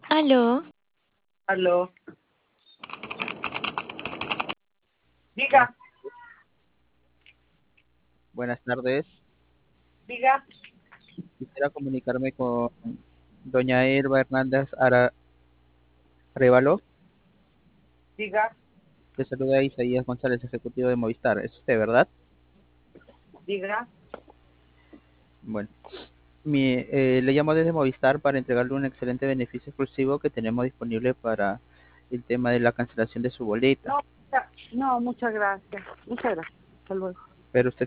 Aló, Aló, buenas, diga, buenas tardes. diga, Quisiera comunicarme con doña Elba Hernández Arévalo. diga, Le saluda Isaías González, ejecutivo de Movistar. ¿Es usted, verdad? diga. Bueno, le llamo desde Movistar para entregarle un excelente beneficio exclusivo que tenemos disponible para el tema de la cancelación de su boleta. No, no, muchas gracias. Muchas gracias. Hasta luego. Pero usted